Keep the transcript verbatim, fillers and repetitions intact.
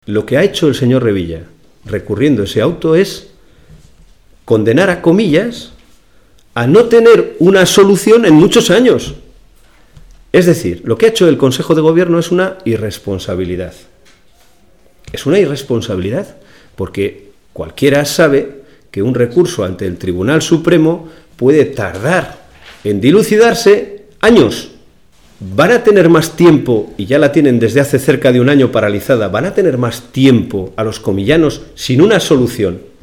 Lo que ha hecho el señor Revilla, recurriendo ese auto, es condenar a comillas a no tener una solución en muchos años. Es decir, lo que ha hecho el Consejo de Gobierno es una irresponsabilidad. Es una irresponsabilidad, porque cualquiera sabe que un recurso ante el Tribunal Supremo puede tardar en dilucidarse años. Van a tener más tiempo, y ya la tienen desde hace cerca de un año paralizada, van a tener más tiempo a los comillanos sin una solución